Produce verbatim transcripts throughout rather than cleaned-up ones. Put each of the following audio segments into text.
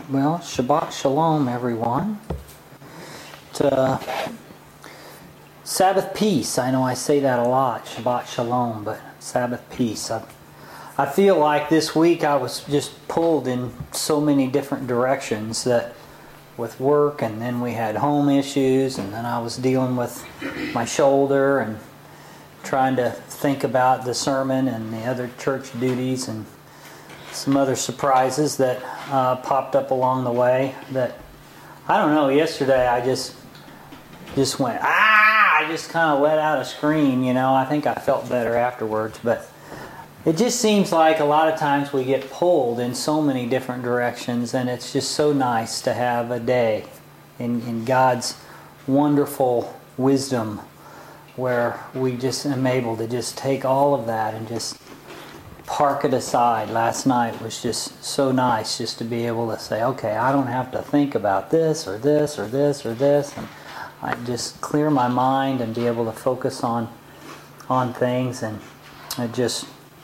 Well, Shabbat Shalom, everyone. To Sabbath peace. I know I say that a lot, Shabbat Shalom, but Sabbath peace. I, I feel like this week I was just pulled in so many different directions, that with work, and then we had home issues, and then I was dealing with my shoulder and trying to think about the sermon and the other church duties and some other surprises that uh, popped up along the way. That, I don't know, yesterday I just just went, ah! I just kind of let out a scream, you know. I think I felt better afterwards, but it just seems like a lot of times we get pulled in so many different directions, and it's just so nice to have a day in, in God's wonderful wisdom where we just am able to just take all of that and just park it aside. Last night was just so nice just to be able to say, okay, I don't have to think about this or this or this or this, and I just clear my mind and be able to focus on on things, and it just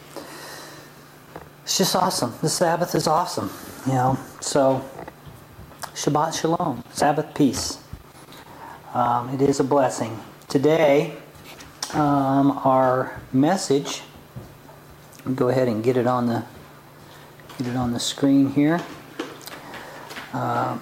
it's just awesome. The Sabbath is awesome, you know. So Shabbat Shalom, Sabbath peace. Um, it is a blessing. Today, um, our message. Go ahead and get it on the get it on the screen here. Um,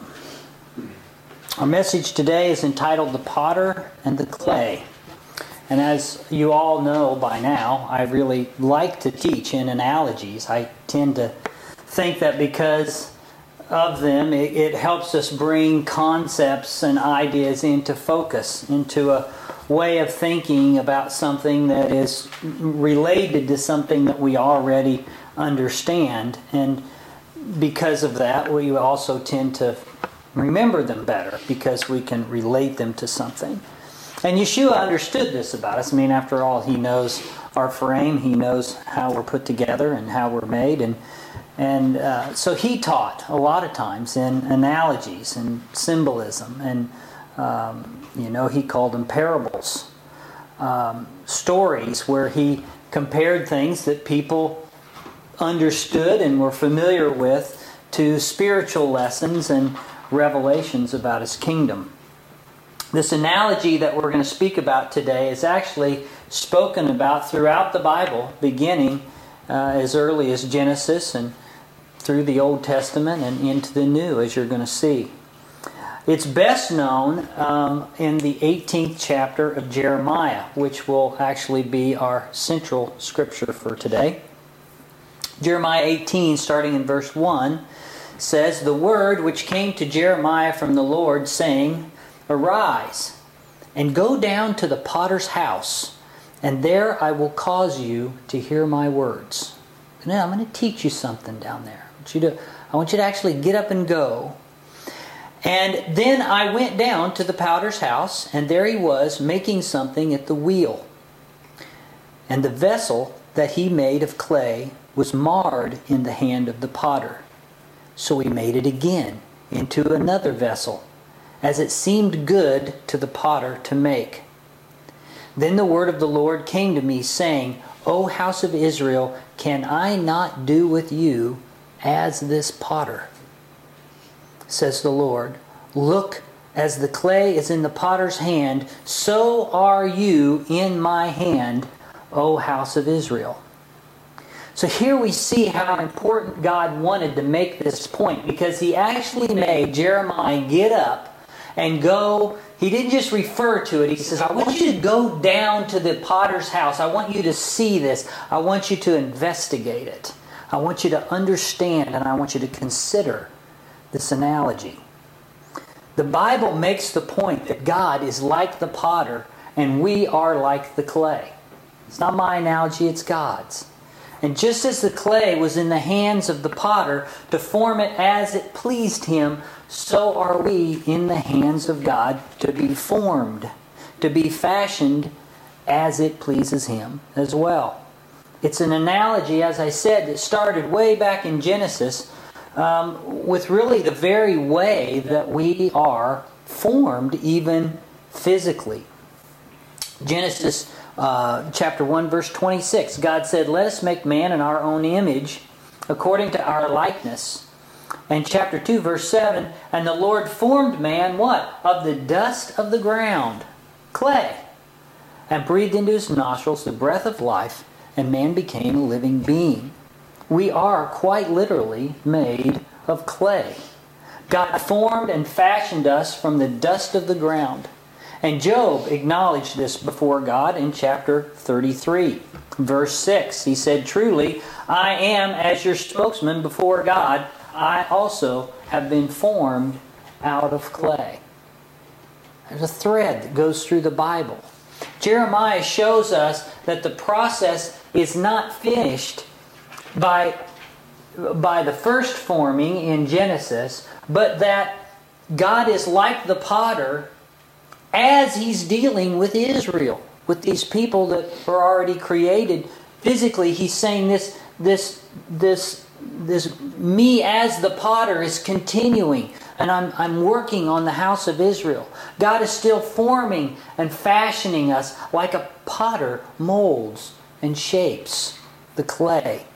our message today is entitled "The Potter and the Clay." And as you all know by now, I really like to teach in analogies. I tend to think that because of them, it, it helps us bring concepts and ideas into focus, into a way of thinking about something that is related to something that we already understand. And because of that, we also tend to remember them better because we can relate them to something. And Yeshua understood this about us. I mean, after all, He knows our frame. He knows how we're put together and how we're made. And and uh, so He taught a lot of times in analogies and symbolism. And, um, you know, He called them parables. Um, stories where He compared things that people understood and were familiar with to spiritual lessons and revelations about His kingdom. This analogy that we're going to speak about today is actually spoken about throughout the Bible, beginning uh, as early as Genesis and through the Old Testament and into the New, as you're going to see. It's best known um, in the eighteenth chapter of Jeremiah, which will actually be our central scripture for today. Jeremiah eighteen, starting in verse one, says, "The word which came to Jeremiah from the Lord, saying, Arise, and go down to the potter's house, and there I will cause you to hear my words." And now I'm going to teach you something down there. I want you to, I want you to actually get up and go. "And then I went down to the potter's house, and there he was making something at the wheel. And the vessel that he made of clay was marred in the hand of the potter. So he made it again into another vessel, as it seemed good to the potter to make. Then the word of the Lord came to me, saying, O house of Israel, can I not do with you as this potter? Says the Lord, Look, as the clay is in the potter's hand, so are you in my hand, O house of Israel." So here we see how important God wanted to make this point, because He actually made Jeremiah get up and go. He didn't just refer to it. He says, I want you to go down to the potter's house. I want you to see this. I want you to investigate it. I want you to understand, and I want you to consider this analogy. The Bible makes the point that God is like the potter and we are like the clay. It's not my analogy, it's God's. And just as the clay was in the hands of the potter to form it as it pleased him, so are we in the hands of God to be formed, to be fashioned as it pleases Him as well. It's an analogy, as I said, that started way back in Genesis um, with really the very way that we are formed, even physically. Genesis uh, chapter one, verse twenty-six, God said, "Let us make man in our own image, according to our likeness. And chapter two, verse seven, and the Lord formed man, what? Of the dust of the ground, clay, and breathed into his nostrils the breath of life, and man became a living being. We are quite literally made of clay. God formed and fashioned us from the dust of the ground. And Job acknowledged this before God in chapter thirty-three, verse six. He said, truly, I am as your spokesman before God. I also have been formed out of clay. There's a thread that goes through the Bible. Jeremiah shows us that the process is not finished by, by the first forming in Genesis, but that God is like the potter as He's dealing with Israel, with these people that are already created. Physically, He's saying this, this, this, this me as the potter is continuing. And I'm, I'm working on the house of Israel. God is still forming and fashioning us like a potter molds and shapes the clay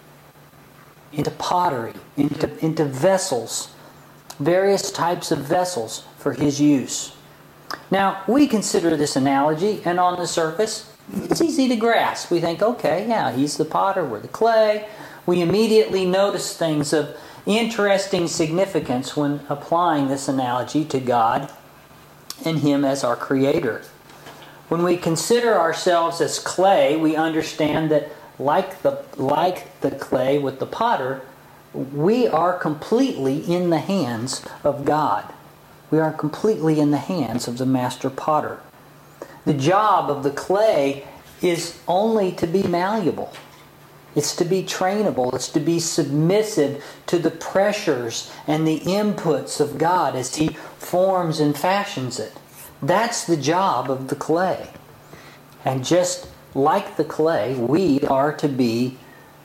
into pottery, into, into vessels, various types of vessels for His use. Now, we consider this analogy, and on the surface, it's easy to grasp. We think, okay, yeah, He's the potter, we're the clay. We immediately notice things of interesting significance when applying this analogy to God and Him as our Creator. When we consider ourselves as clay, we understand that like the, like the clay with the potter, we are completely in the hands of God. We are completely in the hands of the master potter. The job of the clay is only to be malleable. It's to be trainable. It's to be submissive to the pressures and the inputs of God as He forms and fashions it. That's the job of the clay. And just like the clay, we are to be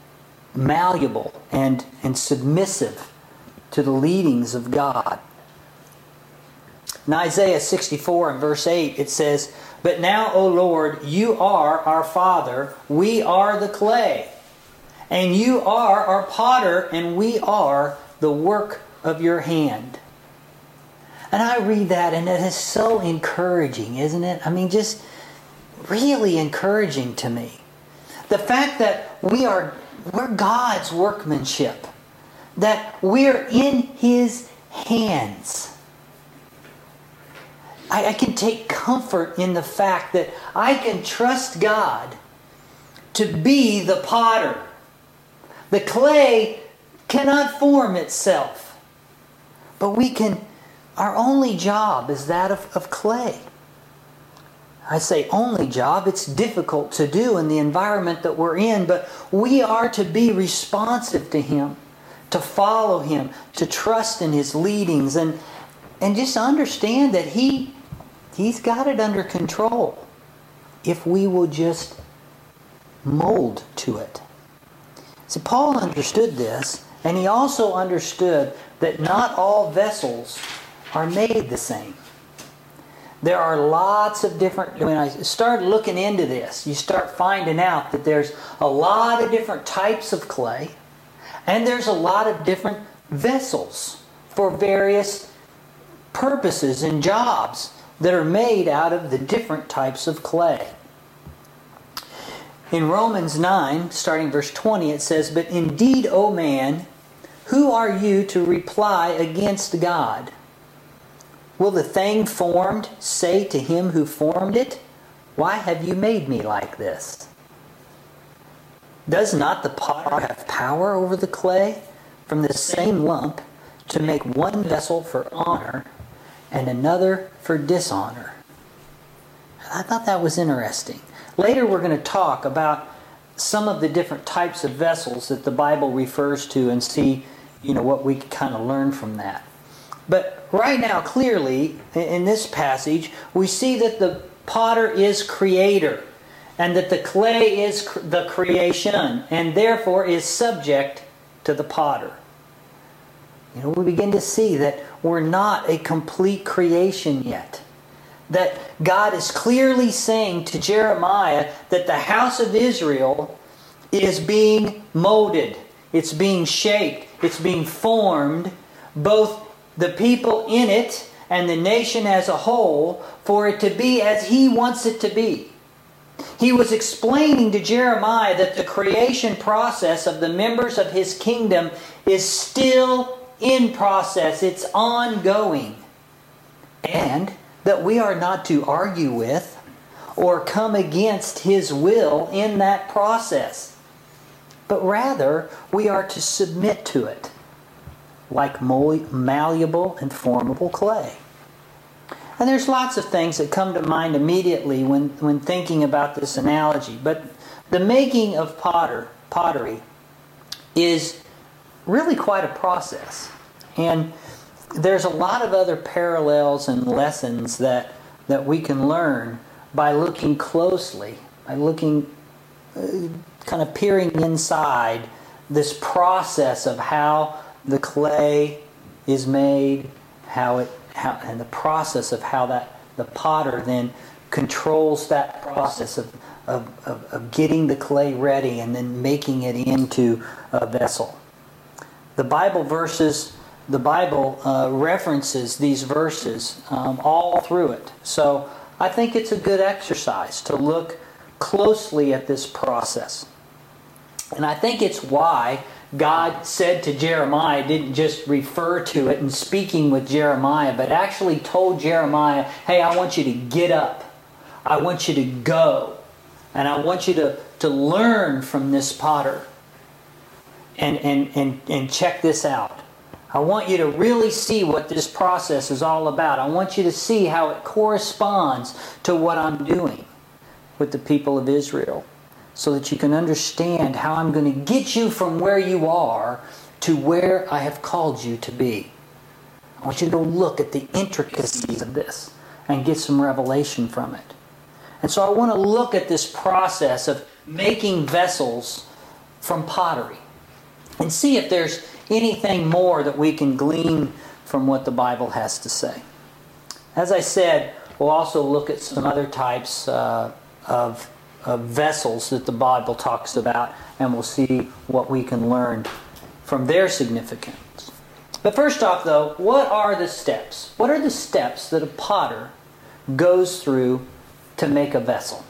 malleable and, and submissive to the leadings of God. In Isaiah sixty-four and verse eight it says, but now, O Lord, you are our Father, we are the clay. And you are our potter, and we are the work of your hand. And I read that, and it is so encouraging, isn't it? I mean, just really encouraging to me. The fact that we are, we're God's workmanship. That we're in His hands. I, I can take comfort in the fact that I can trust God to be the potter. The clay cannot form itself. But we can, our only job is that of, of clay. I say only job, it's difficult to do in the environment that we're in, but we are to be responsive to Him, to follow Him, to trust in His leadings, and, and just understand that He, He's got it under control if we will just mold to it. See, Paul understood this, and he also understood that not all vessels are made the same. There are lots of different, when I start looking into this, you start finding out that there's a lot of different types of clay, and there's a lot of different vessels for various purposes and jobs that are made out of the different types of clay. In Romans nine, starting verse twenty, it says, but indeed, O man, who are you to reply against God? Will the thing formed say to him who formed it, why have you made me like this? Does not the potter have power over the clay from the same lump to make one vessel for honor and another for dishonor? I thought that was interesting. Later we're going to talk about some of the different types of vessels that the Bible refers to and see, you know, what we can kind of learn from that. But right now, clearly, in this passage, we see that the potter is creator and that the clay is the creation and therefore is subject to the potter. You know, we begin to see that we're not a complete creation yet. That God is clearly saying to Jeremiah that the house of Israel is being molded. It's being shaped. It's being formed both the people in it and the nation as a whole, for it to be as He wants it to be. He was explaining to Jeremiah that the creation process of the members of His kingdom is still in process. It's ongoing. And that we are not to argue with or come against His will in that process, but rather we are to submit to it like malleable and formable clay. And there's lots of things that come to mind immediately when, when thinking about this analogy. But the making of potter, pottery is really quite a process. And there's a lot of other parallels and lessons that, that we can learn by looking closely, by looking, uh, kind of peering inside this process of how the clay is made, how it How, and the process of how that the potter then controls that process of, of, of, of getting the clay ready and then making it into a vessel. The Bible verses, the Bible uh, references these verses um, all through it. So I think it's a good exercise to look closely at this process. And I think it's why God said to Jeremiah, didn't just refer to it in speaking with Jeremiah, but actually told Jeremiah, hey, I want you to get up. I want you to go. And I want you to, to learn from this potter. And, and, and, and check this out. I want you to really see what this process is all about. I want you to see how it corresponds to what I'm doing with the people of Israel, so that you can understand how I'm going to get you from where you are to where I have called you to be. I want you to look at the intricacies of this and get some revelation from it. And so I want to look at this process of making vessels from pottery and see if there's anything more that we can glean from what the Bible has to say. As I said, we'll also look at some other types uh, of Of vessels that the Bible talks about, and we'll see what we can learn from their significance. But first off, though, what are the steps? What are the steps that a potter goes through to make a vessel?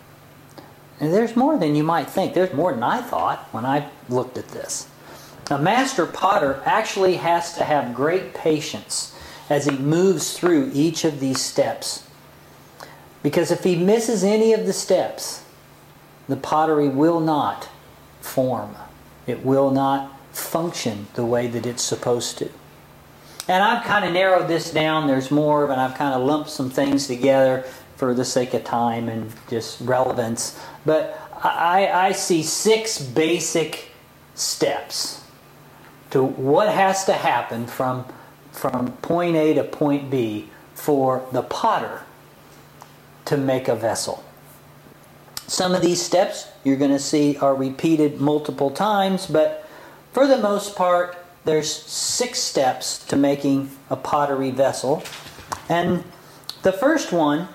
And there's more than you might think. There's more than I thought when I looked at this. A master potter actually has to have great patience as he moves through each of these steps. Because if he misses any of the steps, the pottery will not form. It will not function the way that it's supposed to. And I've kind of narrowed this down. There's more, but I've kind of lumped some things together for the sake of time and just relevance. But I, I see six basic steps to what has to happen from, from point A to point B for the potter to make a vessel. Some of these steps you're going to see are repeated multiple times, but for the most part, there's six steps to making a pottery vessel. And the first one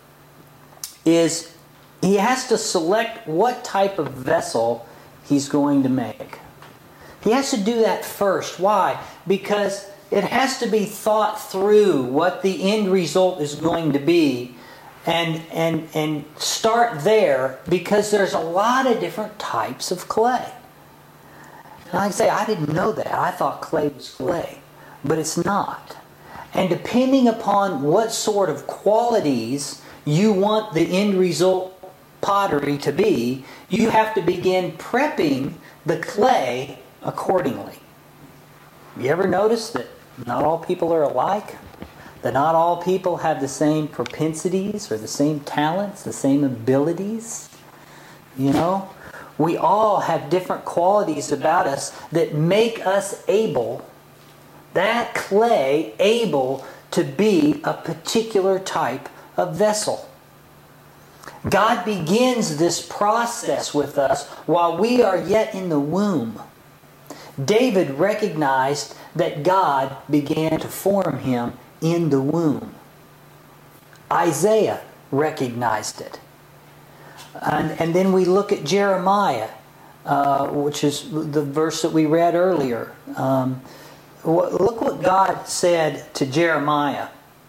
is he has to select what type of vessel he's going to make. He has to do that first. Why? Because it has to be thought through what the end result is going to be. And, and, and start there, because there's a lot of different types of clay. And like I say, I didn't know that. I thought clay was clay. But it's not. And depending upon what sort of qualities you want the end result pottery to be, you have to begin prepping the clay accordingly. You ever notice that not all people are alike? That not all people have the same propensities or the same talents, the same abilities. You know, we all have different qualities about us that make us able, that clay able to be a particular type of vessel. God begins this process with us while we are yet in the womb. David recognized that God began to form him in the womb. Isaiah recognized it. And, and then we look at Jeremiah, uh, which is the verse that we read earlier. Um, look what God said to Jeremiah.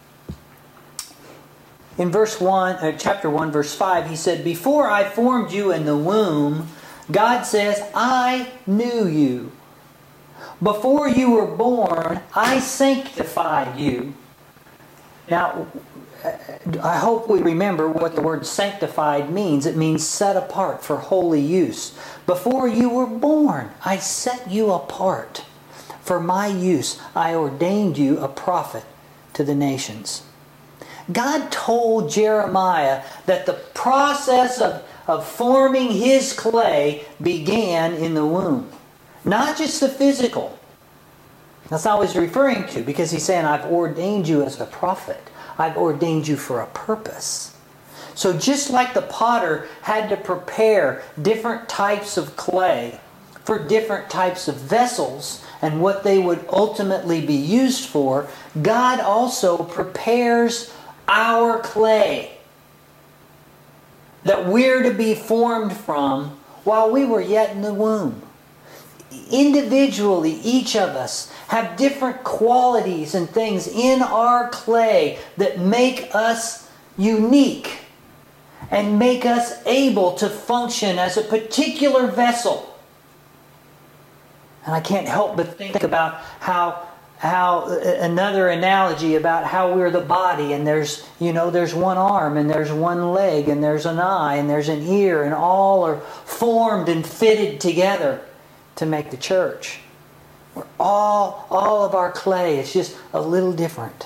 In verse one, uh, chapter one, verse five, He said, "Before I formed you in the womb," God says, "I knew you. Before you were born, I sanctified you." Now, I hope we remember what the word sanctified means. It means set apart for holy use. Before you were born, I set you apart. For my use, I ordained you a prophet to the nations. God told Jeremiah that the process of, of forming his clay began in the womb. Not just the physical. That's not what he's referring to, because he's saying, I've ordained you as a prophet. I've ordained you for a purpose. So just like the potter had to prepare different types of clay for different types of vessels and what they would ultimately be used for, God also prepares our clay that we're to be formed from while we were yet in the womb. Individually, each of us have different qualities and things in our clay that make us unique and make us able to function as a particular vessel. And I can't help but think about how how another analogy about how we're the body, and there's, you know, there's one arm and there's one leg and there's an eye and there's an ear, and all are formed and fitted together to make the church. We're all, all of our clay is just a little different.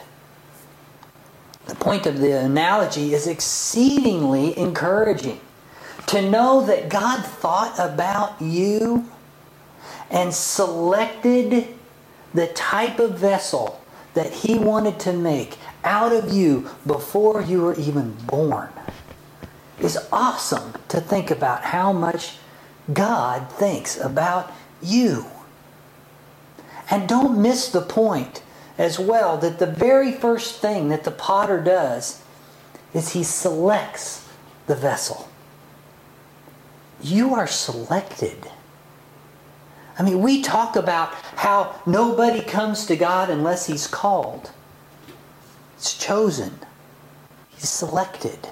The point of the analogy is exceedingly encouraging. To know that God thought about you and selected the type of vessel that He wanted to make out of you before you were even born is awesome to think about how much God thinks about you. And don't miss the point as well that the very first thing that the potter does is he selects the vessel. You are selected. I mean, we talk about how nobody comes to God unless he's called. He's chosen. He's selected.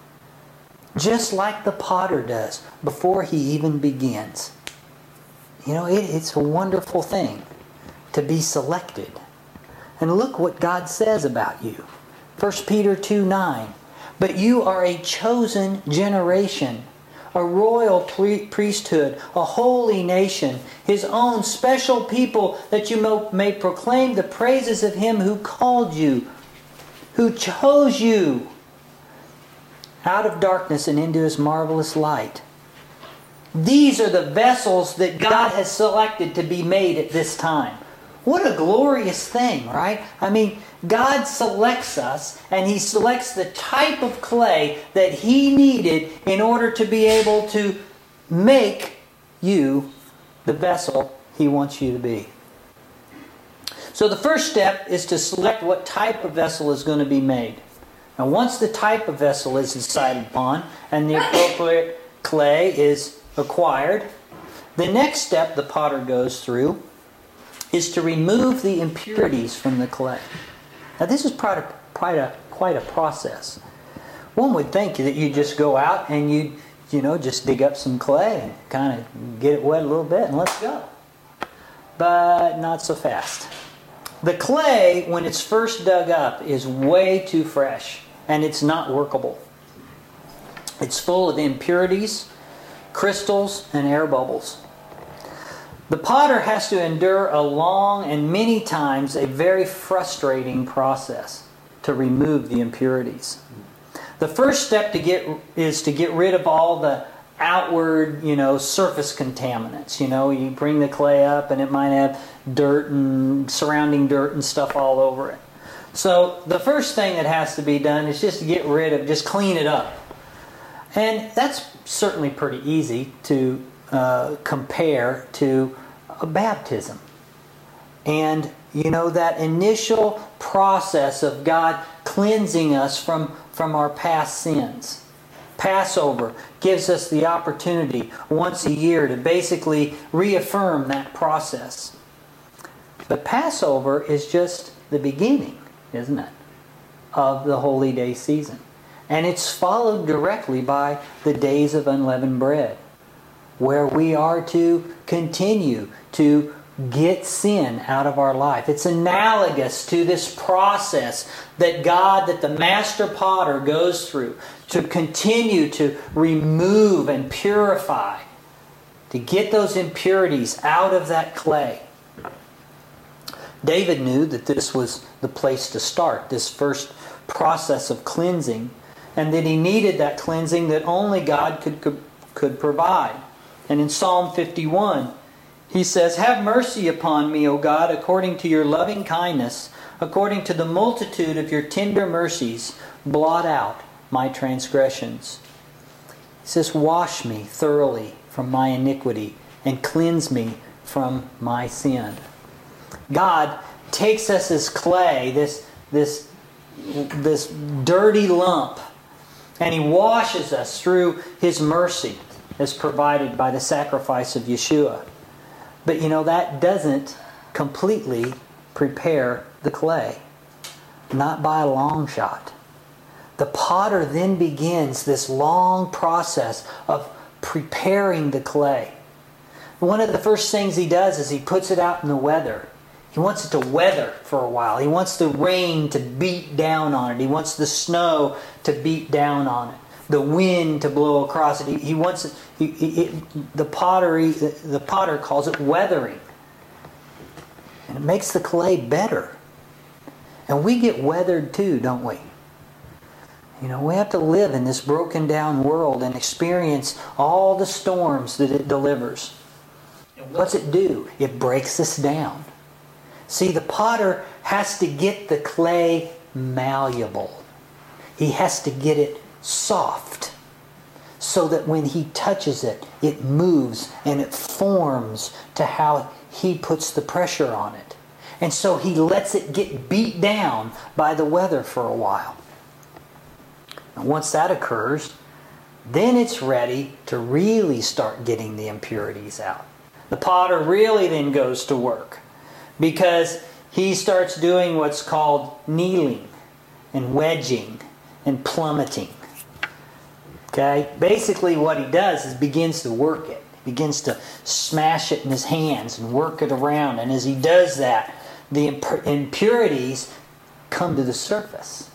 Just like the potter does before he even begins. You know, it, it's a wonderful thing to be selected. And look what God says about you. First Peter two nine. But you are a chosen generation, a royal priesthood, a holy nation, His own special people, that you may proclaim the praises of Him who called you, who chose you out of darkness and into His marvelous light. These are the vessels that God has selected to be made at this time. What a glorious thing, right? I mean, God selects us, and He selects the type of clay that He needed in order to be able to make you the vessel He wants you to be. So the first step is to select what type of vessel is going to be made. Now, once the type of vessel is decided upon and the appropriate clay is acquired, the next step the potter goes through is to remove the impurities from the clay. Now, this is quite a, quite a, quite a process. One would think that you just go out and you, you know, just dig up some clay and kind of get it wet a little bit and let's go. But not so fast. The clay, when it's first dug up, is way too fresh and it's not workable. It's full of impurities, crystals, and air bubbles. The potter has to endure a long and many times a very frustrating process to remove the impurities. The first step to get is to get rid of all the outward, you know, surface contaminants. You know, you bring the clay up and it might have dirt and surrounding dirt and stuff all over it. So the first thing that has to be done is just to get rid of, just clean it up. And that's certainly pretty easy to uh, compare to a baptism. And, you know, that initial process of God cleansing us from, from our past sins. Passover gives us the opportunity once a year to basically reaffirm that process. But Passover is just the beginning, isn't it, of the Holy Day season. And it's followed directly by the Days of Unleavened Bread, where we are to continue to get sin out of our life. It's analogous to this process that God, that the Master Potter goes through to continue to remove and purify, to get those impurities out of that clay. David knew that this was the place to start, this first process of cleansing, and that he needed that cleansing that only God could, could, could provide. And in Psalm fifty-one, he says, "Have mercy upon me, O God, according to your loving kindness, according to the multitude of your tender mercies, blot out my transgressions." He says, "Wash me thoroughly from my iniquity and cleanse me from my sin." God takes us as clay, this, this, this dirty lump, and He washes us through His mercy as provided by the sacrifice of Yeshua. But you know, that doesn't completely prepare the clay. Not by a long shot. The potter then begins this long process of preparing the clay. One of the first things he does is he puts it out in the weather. He wants it to weather for a while. He wants the rain to beat down on it. He wants the snow to beat down on it. The wind to blow across it. He, he wants it. He, he, it the pottery. The, the potter calls it weathering, and it makes the clay better. And we get weathered too, don't we? You know, we have to live in this broken down world and experience all the storms that it delivers. And what's it do? It breaks us down. See, the potter has to get the clay malleable. He has to get it soft, so that when he touches it, it moves and it forms to how he puts the pressure on it. And so he lets it get beat down by the weather for a while. And once that occurs, then it's ready to really start getting the impurities out. The potter really then goes to work, because he starts doing what's called kneeling and wedging and plummeting. Okay? Basically what he does is begins to work it. He begins to smash it in his hands and work it around. And as he does that, the imp- impurities come to the surface.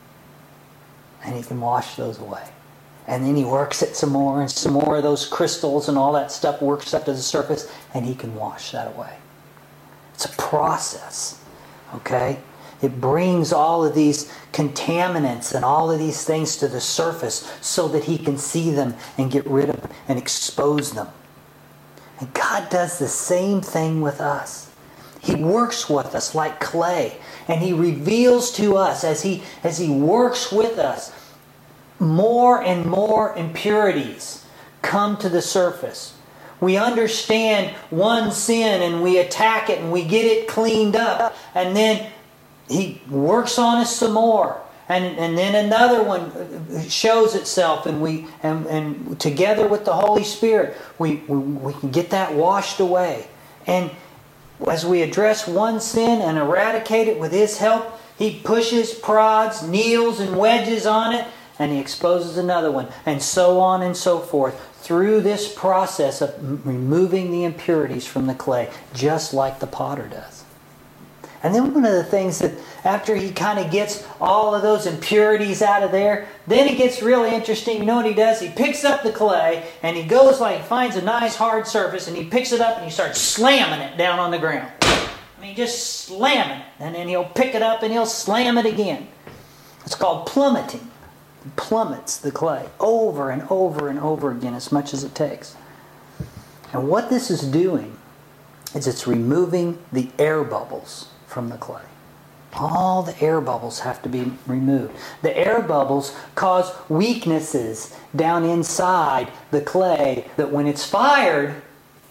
And he can wash those away. And then he works it some more, and some more of those crystals and all that stuff works up to the surface, and he can wash that away. It's a process. Okay? It brings all of these contaminants and all of these things to the surface so that he can see them and get rid of them and expose them. And God does the same thing with us. He works with us like clay, and He reveals to us as He as He works with us, more and more impurities come to the surface. We understand one sin and we attack it and we get it cleaned up, and then He works on us some more, and and then another one shows itself, and we and, and together with the Holy Spirit, we, we we can get that washed away. And as we address one sin and eradicate it with His help, He pushes, prods, kneels, and wedges on it, and He exposes another one, and so on and so forth, through this process of removing the impurities from the clay, just like the potter does. And then one of the things that after he kind of gets all of those impurities out of there, then it gets really interesting. You know what he does? He picks up the clay and he goes like, finds a nice hard surface, and he picks it up and he starts slamming it down on the ground. I mean, just slamming it. And then he'll pick it up and he'll slam it again. It's called plummeting. He plummets the clay over and over and over again, as much as it takes. And what this is doing is it's removing the air bubbles from the clay. All the air bubbles have to be removed. The air bubbles cause weaknesses down inside the clay that when it's fired,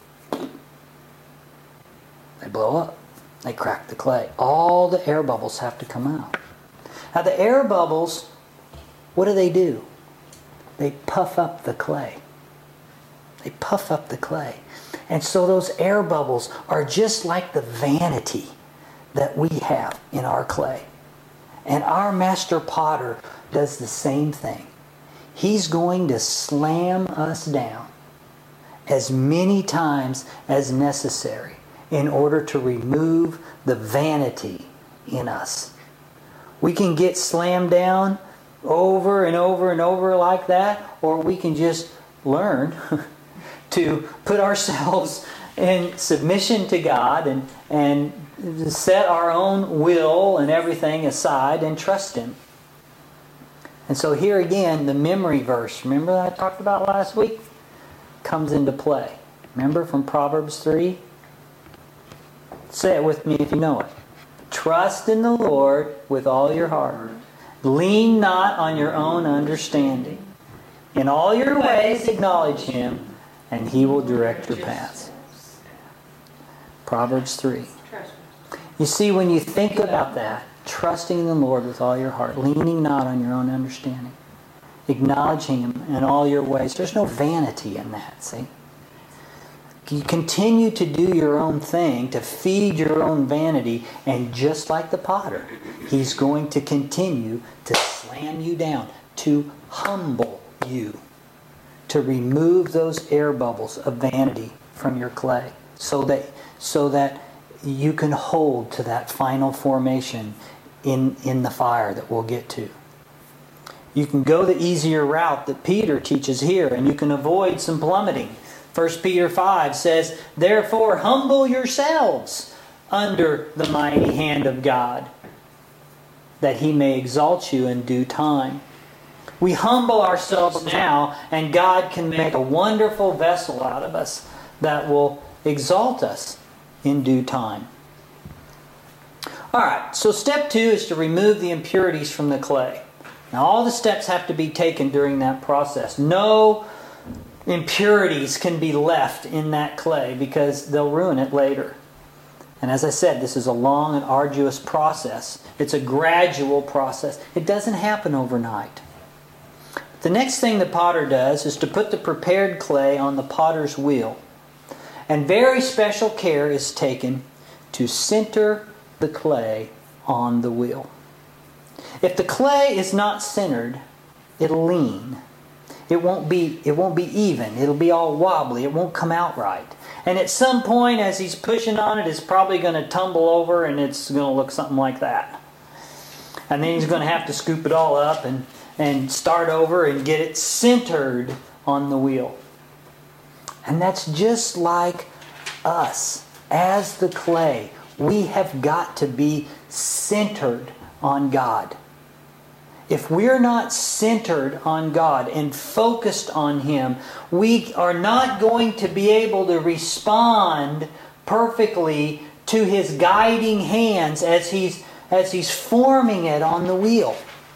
they blow up. They crack the clay. All the air bubbles have to come out. Now the air bubbles, what do they do? They puff up the clay. They puff up the clay. And so those air bubbles are just like the vanity that we have in our clay. And our master potter does the same thing. He's going to slam us down as many times as necessary in order to remove the vanity in us. We can get slammed down over and over and over like that, or we can just learn to put ourselves in submission to God and, and set our own will and everything aside and trust Him. And so here again, the memory verse, remember that I talked about last week, comes into play. Remember from Proverbs three? Say it with me if you know it. Trust in the Lord with all your heart. Lean not on your own understanding. In all your ways acknowledge Him, and He will direct your paths. Proverbs three. You see, when you think about that, trusting in the Lord with all your heart, leaning not on your own understanding, acknowledging Him in all your ways, there's no vanity in that, see? You continue to do your own thing, to feed your own vanity, and just like the potter, He's going to continue to slam you down, to humble you, to remove those air bubbles of vanity from your clay, so that so that you can hold to that final formation in, in the fire that we'll get to. You can go the easier route that Peter teaches here, and you can avoid some plummeting. First Peter five says, therefore humble yourselves under the mighty hand of God, that He may exalt you in due time. We humble ourselves now, and God can make a wonderful vessel out of us that will exalt us in due time. Alright, so step two is to remove the impurities from the clay. Now all the steps have to be taken during that process. No impurities can be left in that clay because they'll ruin it later. And as I said, this is a long and arduous process. It's a gradual process. It doesn't happen overnight. The next thing the potter does is to put the prepared clay on the potter's wheel. And very special care is taken to center the clay on the wheel. If the clay is not centered, it'll lean. It won't be, it won't be even. It'll be all wobbly. It won't come out right. And at some point, as he's pushing on it, it's probably going to tumble over and it's going to look something like that. And then he's going to have to scoop it all up and, and start over and get it centered on the wheel. And that's just like us. As the clay, we have got to be centered on God. If we're not centered on God and focused on Him, we are not going to be able to respond perfectly to His guiding hands as He's, as he's forming it on the wheel.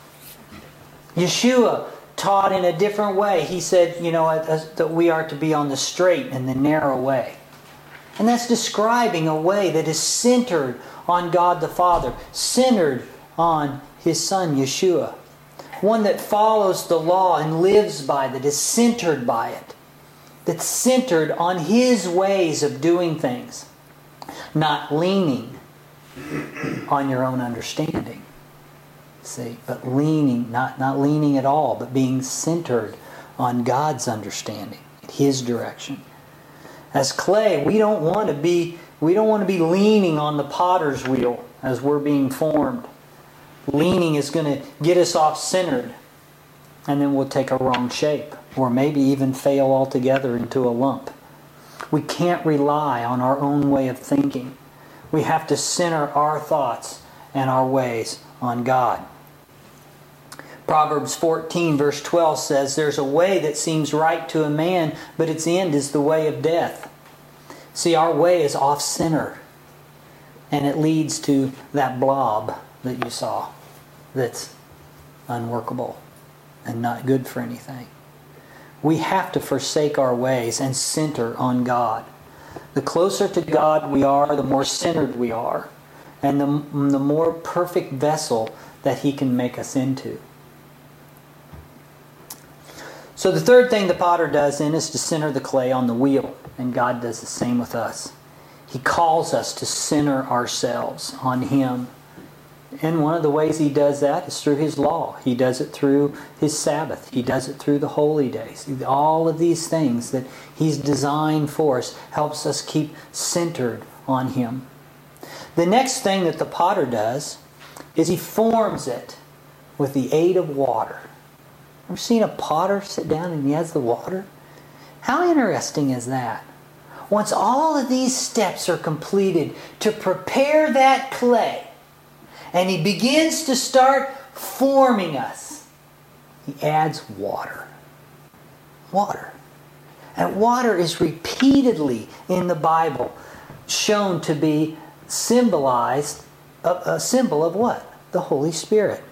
Yeshua taught in a different way. He said, you know, that we are to be on the straight and the narrow way. And that's describing a way that is centered on God the Father, centered on His Son Yeshua. One that follows the law and lives by, that is centered by it. That's centered on His ways of doing things. Not leaning on your own understanding. See, but leaning, not, not leaning at all, but being centered on God's understanding, His direction. As clay, we don't want to be we don't want to be leaning on the potter's wheel as we're being formed. Leaning is going to get us off-centered, and then we'll take a wrong shape, or maybe even fail altogether into a lump. We can't rely on our own way of thinking. We have to center our thoughts and our ways on God. Proverbs fourteen verse twelve says, there's a way that seems right to a man, but its end is the way of death. See, our way is off-center, and it leads to that blob that you saw that's unworkable and not good for anything. We have to forsake our ways and center on God. The closer to God we are, the more centered we are, and the, the more perfect vessel that He can make us into. So the third thing the potter does then is to center the clay on the wheel. And God does the same with us. He calls us to center ourselves on Him. And one of the ways He does that is through His law. He does it through His Sabbath. He does it through the holy days. All of these things that He's designed for us helps us keep centered on Him. The next thing that the potter does is he forms it with the aid of water. Ever seen a potter sit down and he has the water? How interesting is that? Once all of these steps are completed to prepare that clay, and he begins to start forming us, he adds water. Water. And water is repeatedly in the Bible shown to be symbolized, a, a symbol of what? The Holy Spirit.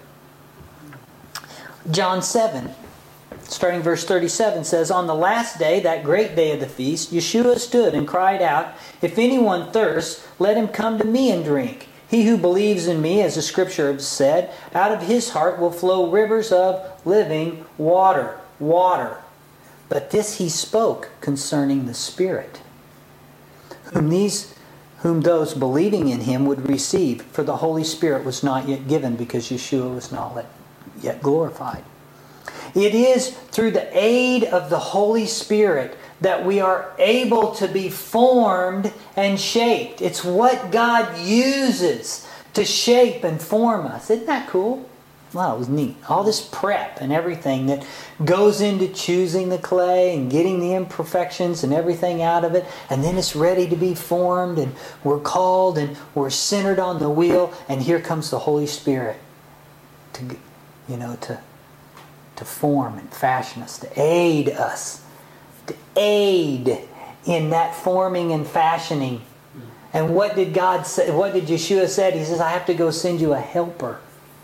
John seven, starting verse thirty-seven, says, "On the last day, that great day of the feast, Yeshua stood and cried out, 'If anyone thirsts, let him come to me and drink. He who believes in me, as the Scripture has said, out of his heart will flow rivers of living water.'" Water. "But this he spoke concerning the Spirit, whom these, whom those believing in him would receive. For the Holy Spirit was not yet given, because Yeshua was not yet glorified." It is through the aid of the Holy Spirit that we are able to be formed and shaped. It's what God uses to shape and form us. Isn't that cool? Wow, it was neat. All this prep and everything that goes into choosing the clay and getting the imperfections and everything out of it. And then it's ready to be formed, and we're called and we're centered on the wheel. And here comes the Holy Spirit to, you know, to, to form and fashion us, to aid us, to aid in that forming and fashioning. And what did God say? What did Yeshua say? He says, "I have to go send you a helper."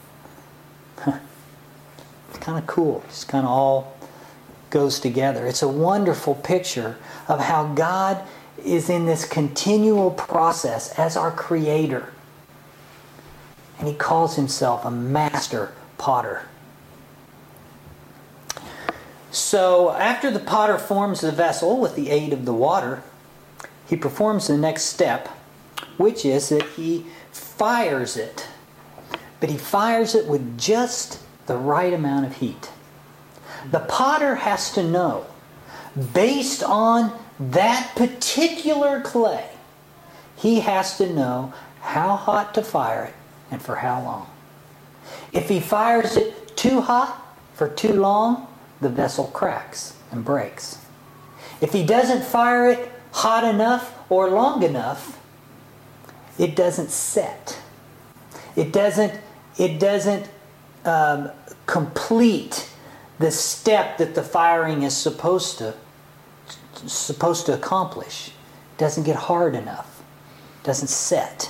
It's kind of cool. It's kind of all goes together. It's a wonderful picture of how God is in this continual process as our Creator. And He calls Himself a master potter. So after the potter forms the vessel with the aid of the water, he performs the next step, which is that he fires it. But he fires it with just the right amount of heat. The potter has to know, based on that particular clay, he has to know how hot to fire it and for how long. If he fires it too hot for too long, the vessel cracks and breaks. If he doesn't fire it hot enough or long enough, it doesn't set. It doesn't, it doesn't um, complete the step that the firing is supposed to supposed to accomplish. It doesn't get hard enough. It doesn't set.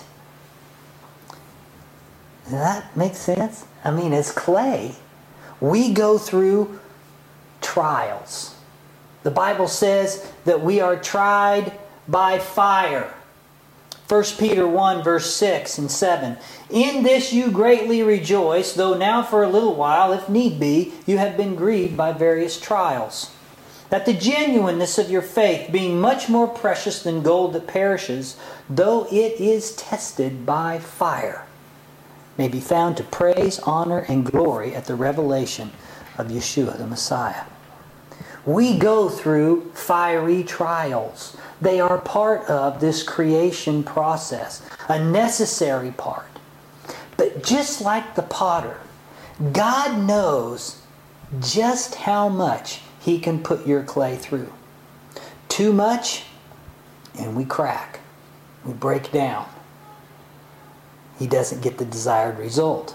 Does that make sense? I mean, as clay, we go through trials. The Bible says that we are tried by fire. First Peter one, verse six and seven. "In this you greatly rejoice, though now for a little while, if need be, you have been grieved by various trials. That the genuineness of your faith, being much more precious than gold that perishes, though it is tested by fire, may be found to praise, honor, and glory at the revelation of Yeshua the Messiah." We go through fiery trials. They are part of this creation process, a necessary part. But just like the potter, God knows just how much He can put your clay through. Too much, and we crack. We break down. He doesn't get the desired result.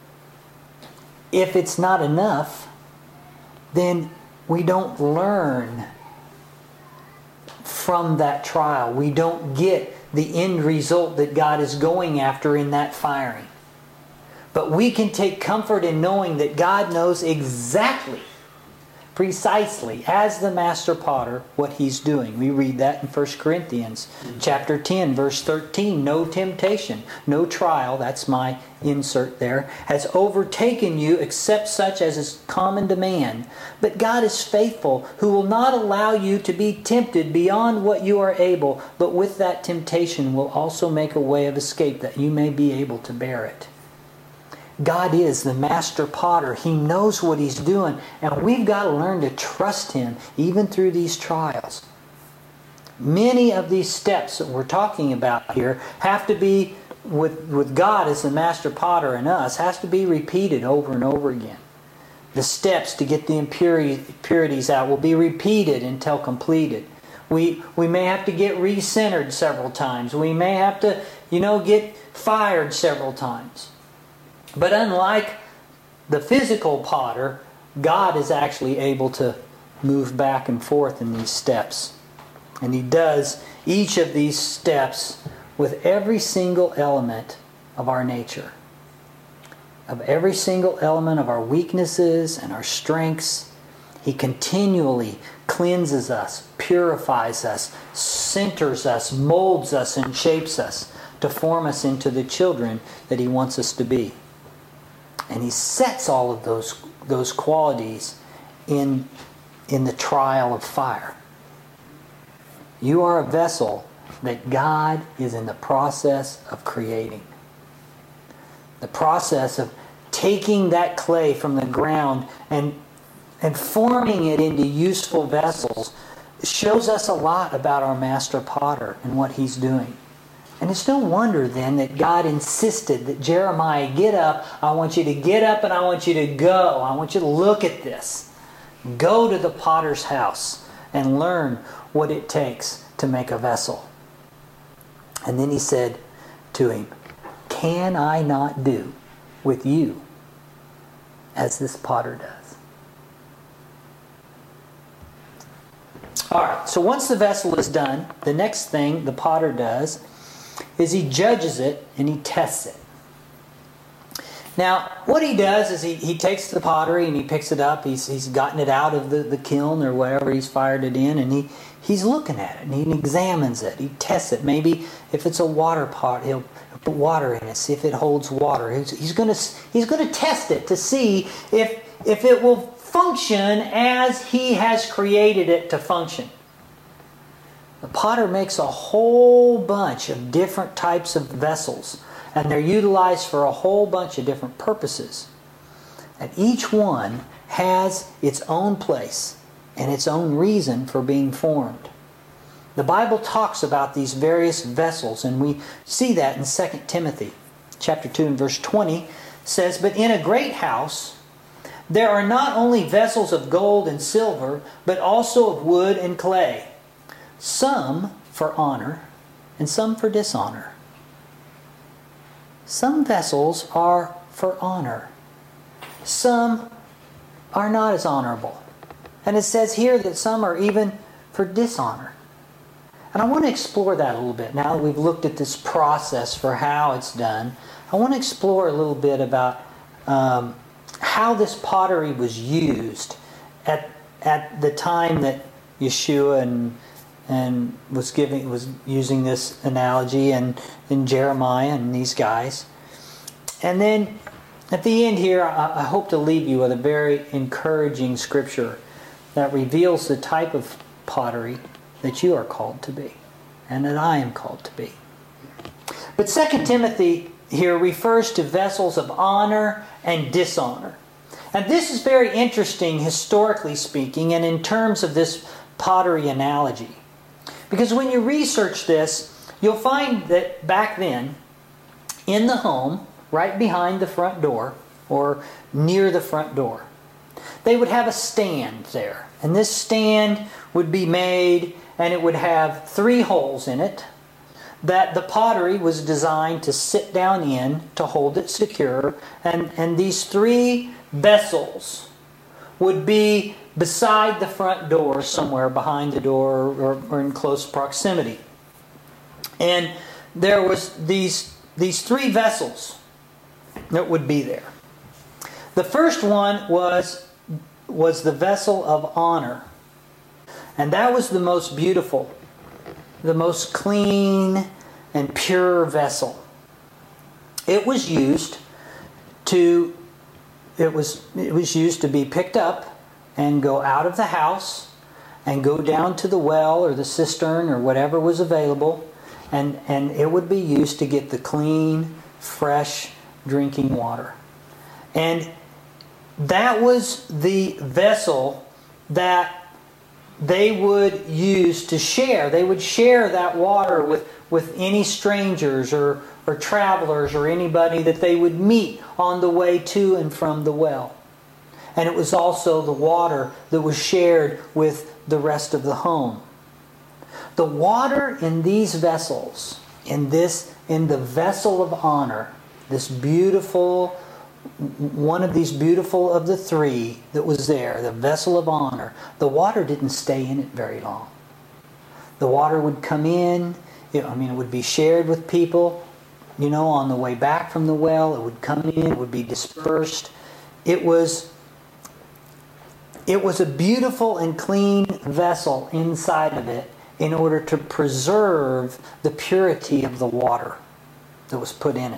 If it's not enough, then we don't learn from that trial. We don't get the end result that God is going after in that firing. But we can take comfort in knowing that God knows exactly precisely as the master potter what he's doing. We read that in First Corinthians chapter ten, verse thirteen. No temptation, no trial, that's my insert there, has overtaken you except such as is common to man. But God is faithful, who will not allow you to be tempted beyond what you are able, but with that temptation will also make a way of escape that you may be able to bear it. God is the master potter. He knows what He's doing. And we've got to learn to trust Him even through these trials. Many of these steps that we're talking about here have to be, with, with God as the master potter and us, has to be repeated over and over again. The steps to get the impurities out will be repeated until completed. We, we may have to get re-centered several times. We may have to, you know, get fired several times. But unlike the physical potter, God is actually able to move back and forth in these steps. And He does each of these steps with every single element of our nature. Of every single element of our weaknesses and our strengths. He continually cleanses us, purifies us, centers us, molds us, and shapes us to form us into the children that He wants us to be. And He sets all of those, those qualities in, in the trial of fire. You are a vessel that God is in the process of creating. The process of taking that clay from the ground and, and forming it into useful vessels shows us a lot about our master potter and what he's doing. And it's no wonder then that God insisted that Jeremiah, get up. I want you to get up and I want you to go. I want you to look at this. Go to the potter's house and learn what it takes to make a vessel. And then he said to him, can I not do with you as this potter does? Alright, so once the vessel is done, the next thing the potter does is he judges it and he tests it. Now, what he does is he, he takes the pottery and he picks it up. He's, he's gotten it out of the, the kiln or whatever he's fired it in, and he, he's looking at it and he examines it. He tests it. Maybe if it's a water pot, he'll put water in it, see if it holds water. He's, he's going to he's going to test it to see if if it will function as he has created it to function. The potter makes a whole bunch of different types of vessels, and they're utilized for a whole bunch of different purposes. And each one has its own place and its own reason for being formed. The Bible talks about these various vessels, and we see that in Second Timothy chapter two and verse twenty says, but in a great house there are not only vessels of gold and silver, but also of wood and clay, some for honor and some for dishonor. Some vessels are for honor. Some are not as honorable. And it says here that some are even for dishonor. And I want to explore that a little bit. Now that we've looked at this process for how it's done, I want to explore a little bit about um, how this pottery was used at, at the time that Yeshua and and was giving was using this analogy, and in Jeremiah and these guys. And then at the end here, I, I hope to leave you with a very encouraging scripture that reveals the type of pottery that you are called to be, and that I am called to be. But Second Timothy here refers to vessels of honor and dishonor. And this is very interesting historically speaking, and in terms of this pottery analogy. Because when you research this, you'll find that back then, in the home, right behind the front door, or near the front door, they would have a stand there. And this stand would be made, and it would have three holes in it that the pottery was designed to sit down in to hold it secure. And, and these three vessels would be beside the front door, somewhere behind the door or, or in close proximity. And there was these, these three vessels that would be there. The first one was was the vessel of honor. And that was the most beautiful, the most clean and pure vessel. It was used to it was it was used to be picked up and go out of the house and go down to the well or the cistern or whatever was available, and, and it would be used to get the clean, fresh drinking water. And that was the vessel that they would use to share. They would share that water with, with any strangers or, or travelers or anybody that they would meet on the way to and from the well. And it was also the water that was shared with the rest of the home. The water in these vessels, in this, in the vessel of honor, this beautiful, one of these beautiful of the three that was there, the vessel of honor, the water didn't stay in it very long. The water would come in, it, I mean, it would be shared with people, you know, on the way back from the well. It would come in, it would be dispersed. It was, it was a beautiful and clean vessel inside of it in order to preserve the purity of the water that was put in it.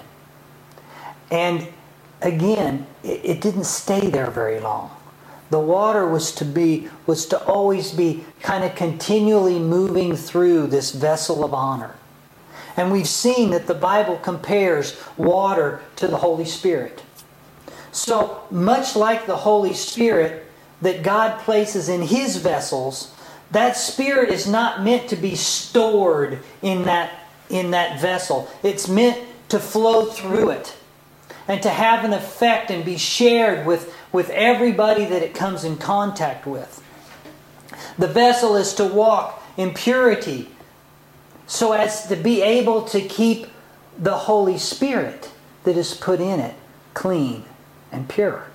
And again, it didn't stay there very long. The water was to be was to always be kind of continually moving through this vessel of honor. And we've seen that the Bible compares water to the Holy Spirit. So much like the Holy Spirit that God places in His vessels, that Spirit is not meant to be stored in that in that vessel. It's meant to flow through it and to have an effect and be shared with, with everybody that it comes in contact with. The vessel is to walk in purity so as to be able to keep the Holy Spirit that is put in it clean and pure.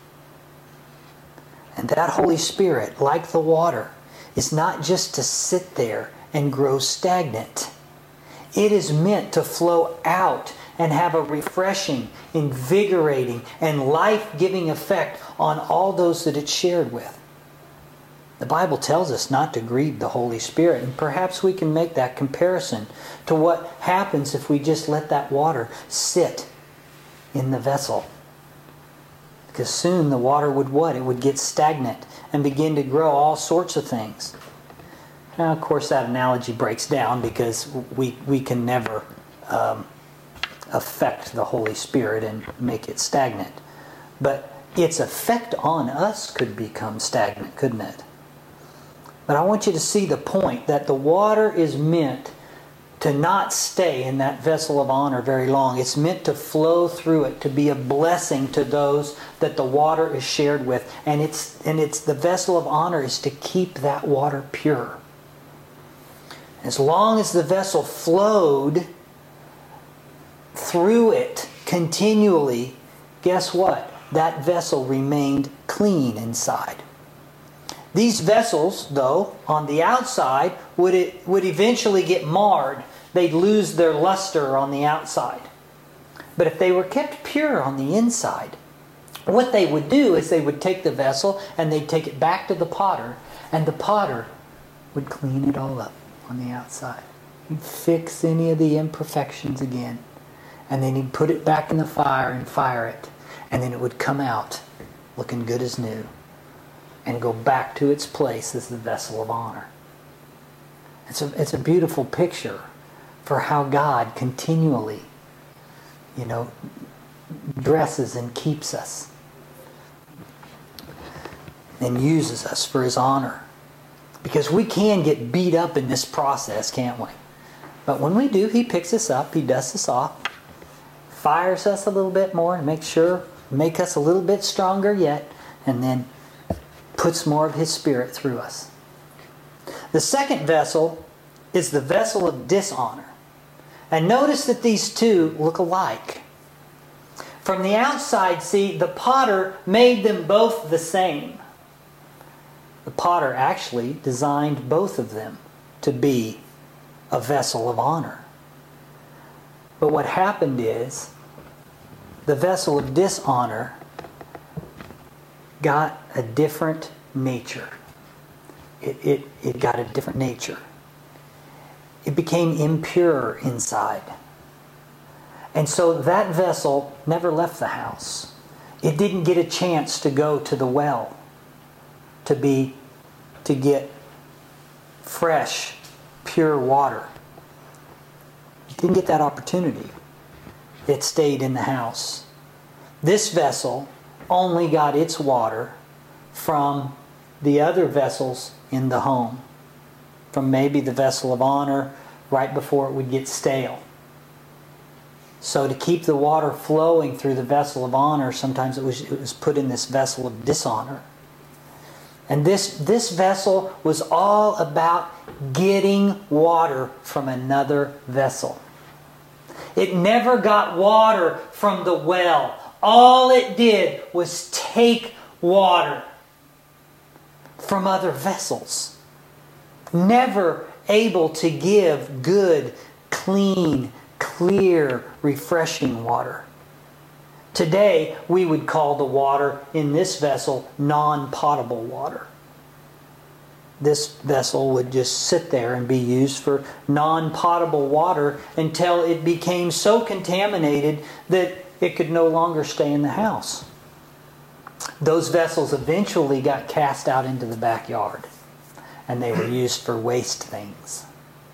And that Holy Spirit, like the water, is not just to sit there and grow stagnant. It is meant to flow out and have a refreshing, invigorating, and life-giving effect on all those that it's shared with. The Bible tells us not to grieve the Holy Spirit, and perhaps we can make that comparison to what happens if we just let that water sit in the vessel. Because soon the water would what? It would get stagnant and begin to grow all sorts of things. Now, of course, that analogy breaks down because we, we can never um, affect the Holy Spirit and make it stagnant. But its effect on us could become stagnant, couldn't it? But I want you to see the point that the water is meant to not stay in that vessel of honor very long. It's meant to flow through it, to be a blessing to those that the water is shared with. And it's and it's the vessel of honor is to keep that water pure. As long as the vessel flowed through it continually, guess what? That vessel remained clean inside. These vessels, though, on the outside, would it, would eventually get marred. They'd lose their luster on the outside. But if they were kept pure on the inside, what they would do is they would take the vessel and they'd take it back to the potter, and the potter would clean it all up on the outside. He'd fix any of the imperfections again, and then he'd put it back in the fire and fire it, and then it would come out looking good as new and go back to its place as the vessel of honor. It's a, it's a beautiful picture for how God continually, you know, dresses and keeps us and uses us for His honor. Because we can get beat up in this process, can't we? But when we do, He picks us up, He dusts us off, fires us a little bit more, and makes sure, make us a little bit stronger yet, and then puts more of His Spirit through us. The second vessel is the vessel of dishonor. And notice that these two look alike. From the outside, see, the potter made them both the same. The potter actually designed both of them to be a vessel of honor. But what happened is, the vessel of dishonor got a different nature. It, it, it got a different nature. It became impure inside. And so that vessel never left the house. It didn't get a chance to go to the well to be, to get fresh, pure water. It didn't get that opportunity. It stayed in the house. This vessel only got its water from the other vessels in the home. From maybe the vessel of honor right before it would get stale. So to keep the water flowing through the vessel of honor, sometimes it was, it was put in this vessel of dishonor. And this, this vessel was all about getting water from another vessel. It never got water from the well. All it did was take water from other vessels. Never able to give good, clean, clear, refreshing water. Today, we would call the water in this vessel non-potable water. This vessel would just sit there and be used for non-potable water until it became so contaminated that it could no longer stay in the house. Those vessels eventually got cast out into the backyard, and they were used for waste things.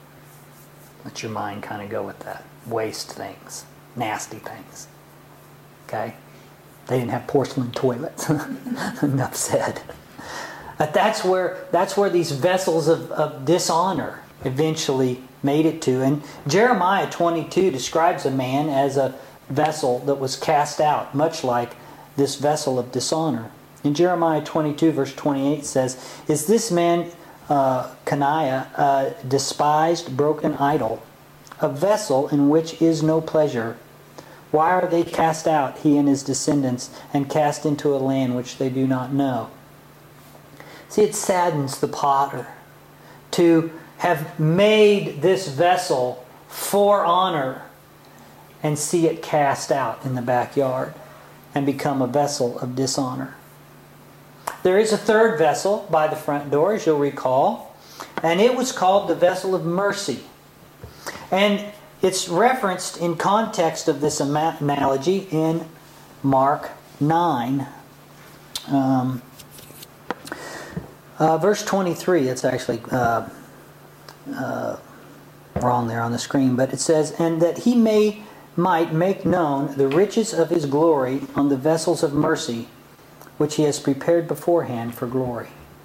Let your mind kind of go with that. Waste things. Nasty things. Okay? They didn't have porcelain toilets. Enough said. But that's where that's where these vessels of, of dishonor eventually made it to. And Jeremiah twenty-two describes a man as a vessel that was cast out, much like this vessel of dishonor. In Jeremiah twenty-two, verse twenty-eight says, "Is this man uh, Coniah a despised, broken idol, a vessel in which is no pleasure? Why are they cast out, he and his descendants, and cast into a land which they do not know?" See, it saddens the potter to have made this vessel for honor and see it cast out in the backyard and become a vessel of dishonor. There is a third vessel by the front door, as you'll recall, and it was called the vessel of mercy. And it's referenced in context of this analogy in Mark nine. Um, uh, verse twenty-three, it's actually uh, uh, wrong there on the screen, but it says, "And that he may might make known the riches of his glory on the vessels of mercy, which he has prepared beforehand for glory."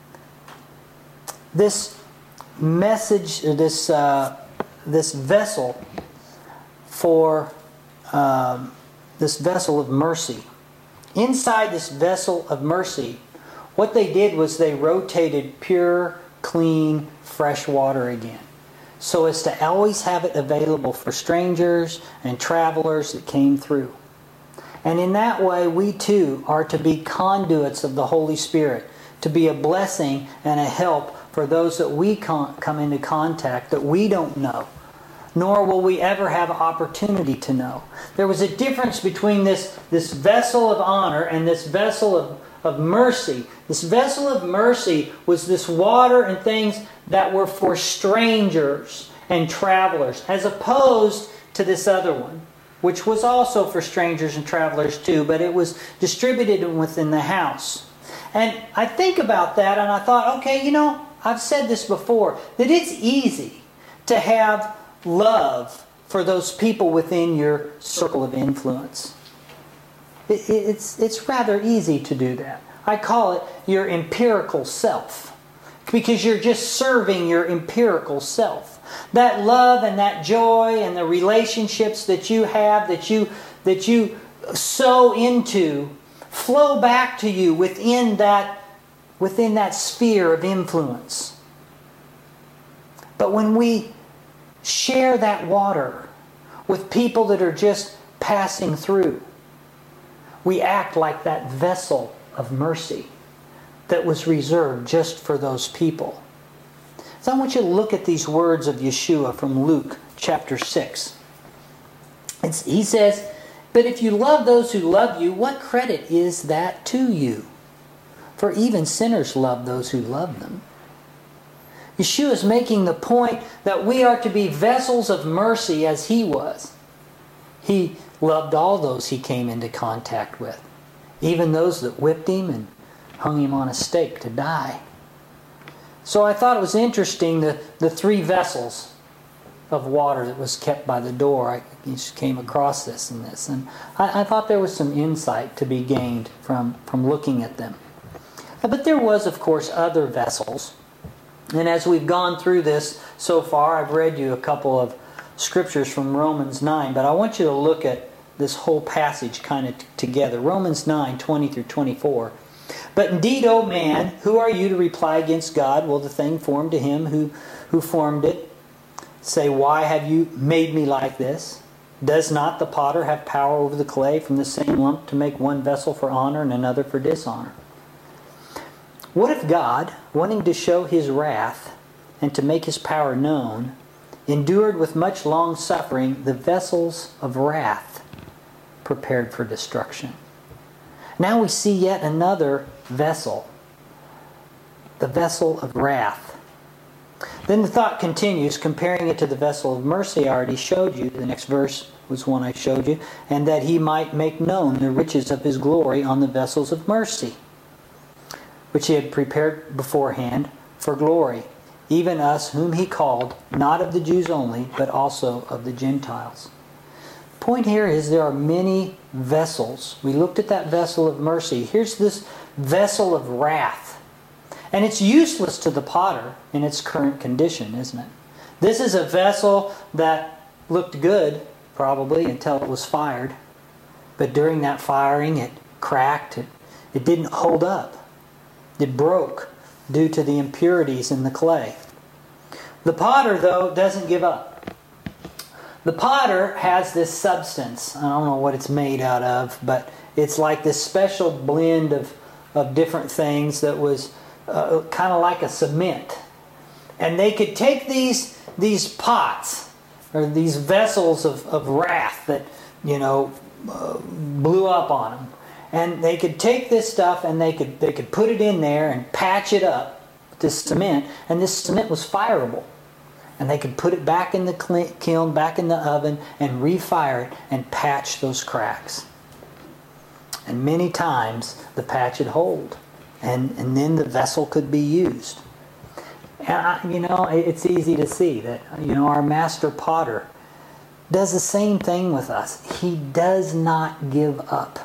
This message, this uh, this vessel for um, this vessel of mercy. Inside this vessel of mercy, what they did was they rotated pure, clean, fresh water again, so as to always have it available for strangers and travelers that came through. And in that way, we too are to be conduits of the Holy Spirit, to be a blessing and a help for those that we come into contact that we don't know, nor will we ever have opportunity to know. There was a difference between this, this vessel of honor and this vessel of, of mercy. This vessel of mercy was this water and things that were for strangers and travelers, as opposed to this other one, which was also for strangers and travelers too, but it was distributed within the house. And I think about that and I thought, okay, you know, I've said this before, that it's easy to have love for those people within your circle of influence. It, it's, it's rather easy to do that. I call it your empirical self, because you're just serving your empirical self. That love and that joy and the relationships that you have, that you that you sow into, flow back to you within that within that sphere of influence. But when we share that water with people that are just passing through, we act like that vessel of mercy that was reserved just for those people. So I want you to look at these words of Yeshua from Luke chapter six. It's, he says, "But if you love those who love you, what credit is that to you? For even sinners love those who love them. Yeshua is making the point that we are to be vessels of mercy as He was. He loved all those He came into contact with, even those that whipped Him and hung Him on a stake to die. So I thought it was interesting, the, the three vessels of water that was kept by the door. I just came across this and this. And I, I thought there was some insight to be gained from, from looking at them. But there was, of course, other vessels. And as we've gone through this so far, I've read you a couple of scriptures from Romans nine, but I want you to look at this whole passage kind of t- together. Romans nine, twenty through twenty-four. But indeed, O man, who are you to reply against God? Will the thing formed to him who, who formed it say, why have you made me like this? Does not the potter have power over the clay from the same lump to make one vessel for honor and another for dishonor? What if God, wanting to show His wrath and to make His power known, endured with much long suffering the vessels of wrath prepared for destruction? Now we see yet another vessel, the vessel of wrath. Then the thought continues, comparing it to the vessel of mercy I already showed you. The next verse was one I showed you. And that He might make known the riches of His glory on the vessels of mercy, which He had prepared beforehand for glory, even us whom He called, not of the Jews only, but also of the Gentiles. The point here is there are many vessels. We looked at that vessel of mercy. Here's this vessel of wrath. And it's useless to the potter in its current condition, isn't it? This is a vessel that looked good, probably, until it was fired. But during that firing, it cracked. It, it didn't hold up. It broke due to the impurities in the clay. The potter, though, doesn't give up. The potter has this substance. I don't know what it's made out of, but it's like this special blend of, of different things that was uh, kind of like a cement. And they could take these, these pots, or these vessels of, of wrath that, you know, uh, blew up on them. And they could take this stuff and they could they could put it in there and patch it up with this cement. And this cement was fireable. And they could put it back in the kiln, back in the oven, and refire it and patch those cracks. And many times the patch would hold. And, and then the vessel could be used. And, I, you know, it's easy to see that, you know, our master potter does the same thing with us. He does not give up.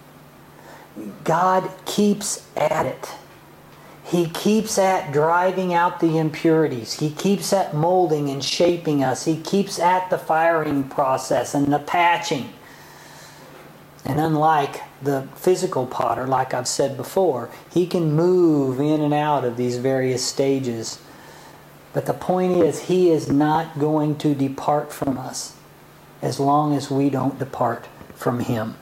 God keeps at it. He keeps at driving out the impurities. He keeps at molding and shaping us. He keeps at the firing process and the patching. And unlike the physical potter, like I've said before, he can move in and out of these various stages. But the point is, He is not going to depart from us as long as we don't depart from Him.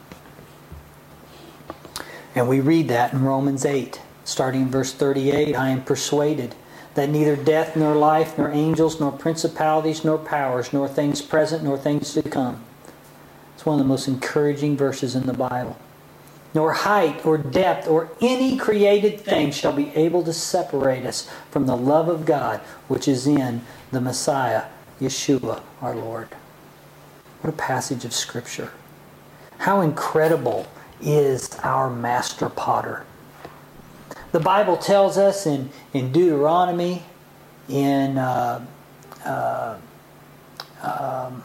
And we read that in Romans eight, starting in verse thirty-eight. I am persuaded that neither death, nor life, nor angels, nor principalities, nor powers, nor things present, nor things to come. It's one of the most encouraging verses in the Bible. Nor height, or depth, or any created thing shall be able to separate us from the love of God, which is in the Messiah, Yeshua, our Lord. What a passage of Scripture. How incredible is our master potter. The Bible tells us in, in Deuteronomy, in uh, uh, um,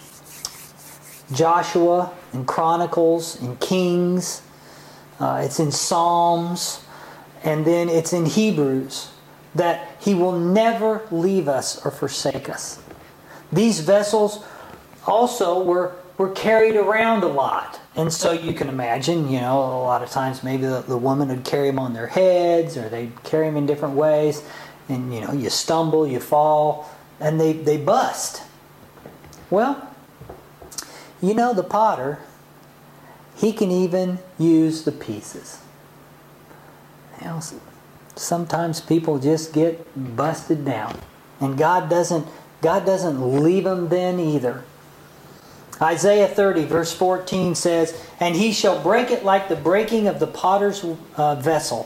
Joshua, in Chronicles, in Kings, uh, it's in Psalms, and then it's in Hebrews, that He will never leave us or forsake us. These vessels also were, were carried around a lot. And so you can imagine, you know, a lot of times maybe the, the woman would carry them on their heads, or they'd carry them in different ways. And, you know, you stumble, you fall, and they, they bust. Well, you know, the potter, he can even use the pieces. You know, sometimes people just get busted down. And God doesn't, God doesn't leave them then either. Isaiah thirty, verse fourteen says, and He shall break it like the breaking of the potter's uh, vessel,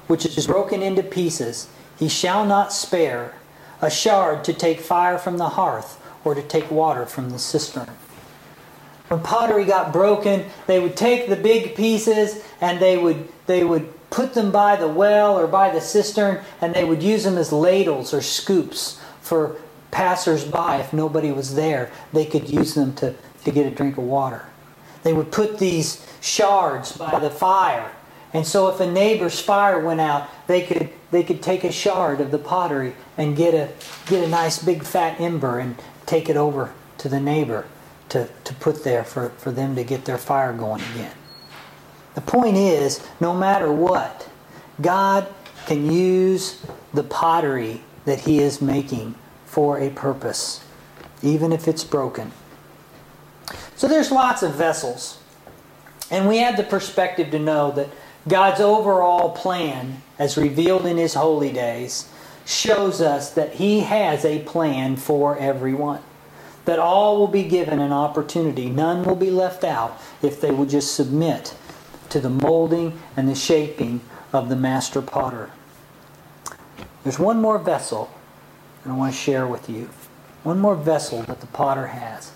which is broken into pieces, he shall not spare, a shard to take fire from the hearth, or to take water from the cistern. When pottery got broken, they would take the big pieces and they would they would put them by the well or by the cistern, and they would use them as ladles or scoops for passers-by. If nobody was there, they could use them to, to get a drink of water. They would put these shards by the fire, and so if a neighbor's fire went out, they could they could take a shard of the pottery and get a get a nice big fat ember and take it over to the neighbor to, to put there for, for them to get their fire going again. The point is, no matter what, God can use the pottery that He is making for a purpose, even if it's broken. So there's lots of vessels. And we have the perspective to know that God's overall plan, as revealed in His holy days, shows us that He has a plan for everyone. That all will be given an opportunity. None will be left out if they will just submit to the molding and the shaping of the master potter. There's one more vessel that I want to share with you. One more vessel that the potter has.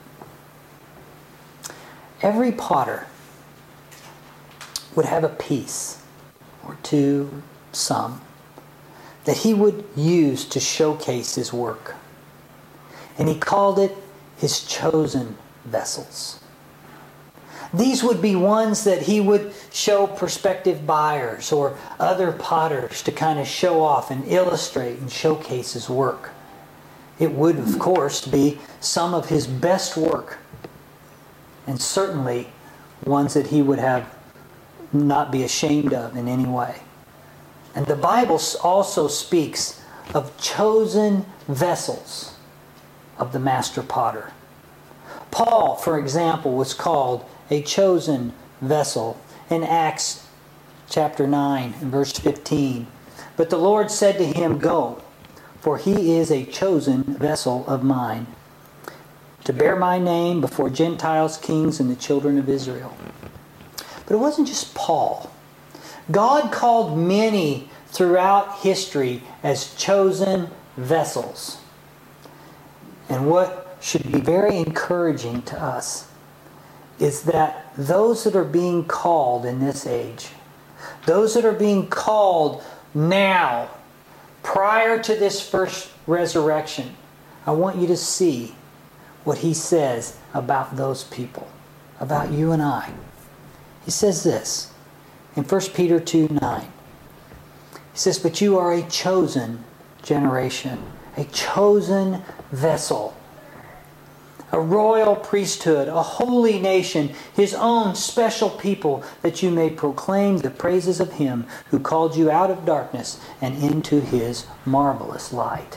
Every potter would have a piece, or two, some, that he would use to showcase his work. And he called it his chosen vessels. These would be ones that he would show prospective buyers or other potters to kind of show off and illustrate and showcase his work. It would, of course, be some of his best work, and certainly ones that he would have not be ashamed of in any way. And the Bible also speaks of chosen vessels of the master potter. Paul, for example, was called a chosen vessel in Acts chapter nine and verse fifteen. But the Lord said to him, "Go, for he is a chosen vessel of mine, to bear my name before Gentiles, kings, and the children of Israel." But it wasn't just Paul. God called many throughout history as chosen vessels. And what should be very encouraging to us is that those that are being called in this age, those that are being called now, prior to this first resurrection, I want you to see what he says about those people, about you and I. He says this in First Peter two nine. He says, "But you are a chosen generation, a chosen vessel, a royal priesthood, a holy nation, His own special people, that you may proclaim the praises of Him who called you out of darkness and into His marvelous light."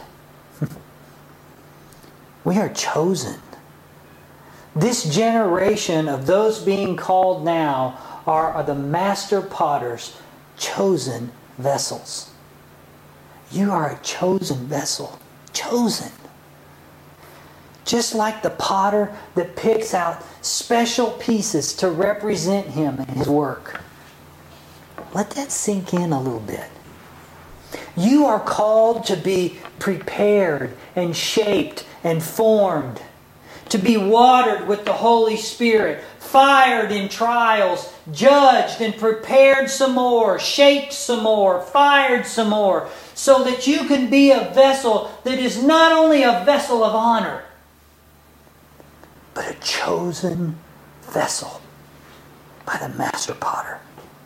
We are chosen. This generation of those being called now are, are the master potter's chosen vessels. You are a chosen vessel. Chosen. Just like the potter that picks out special pieces to represent him in his work. Let that sink in a little bit. You are called to be prepared and shaped and formed, to be watered with the Holy Spirit, fired in trials, judged and prepared some more, shaped some more, fired some more, so that you can be a vessel that is not only a vessel of honor, but a chosen vessel by the master potter.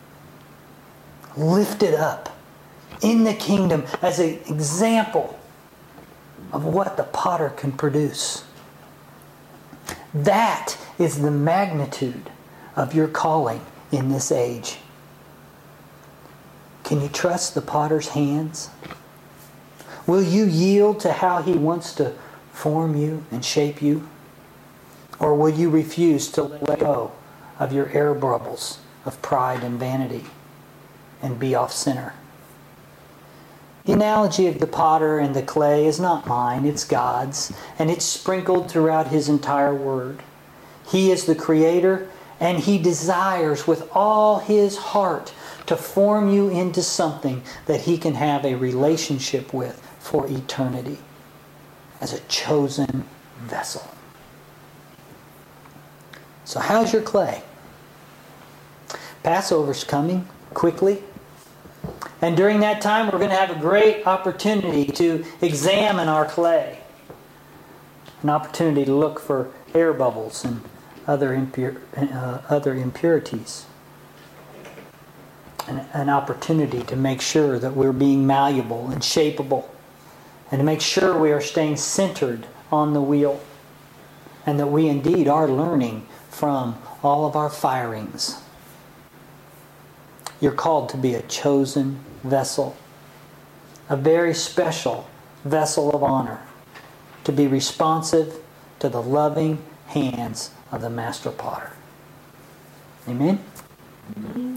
Lifted up in the kingdom as an example of what the potter can produce. That is the magnitude of your calling in this age. Can you trust the potter's hands? Will you yield to how he wants to form you and shape you? Or will you refuse to let go of your air bubbles of pride and vanity and be off center? The analogy of the potter and the clay is not mine, it's God's, and it's sprinkled throughout His entire Word. He is the Creator, and He desires with all His heart to form you into something that He can have a relationship with for eternity as a chosen vessel. So how's your clay? Passover's coming quickly. And during that time, we're going to have a great opportunity to examine our clay. An opportunity to look for air bubbles and other impure, uh, other impurities. An, an opportunity to make sure that we're being malleable and shapeable. And to make sure we are staying centered on the wheel. And that we indeed are learning from all of our firings. You're called to be a chosen vessel. A very special vessel of honor. To be responsive to the loving hands of the Master Potter. Amen?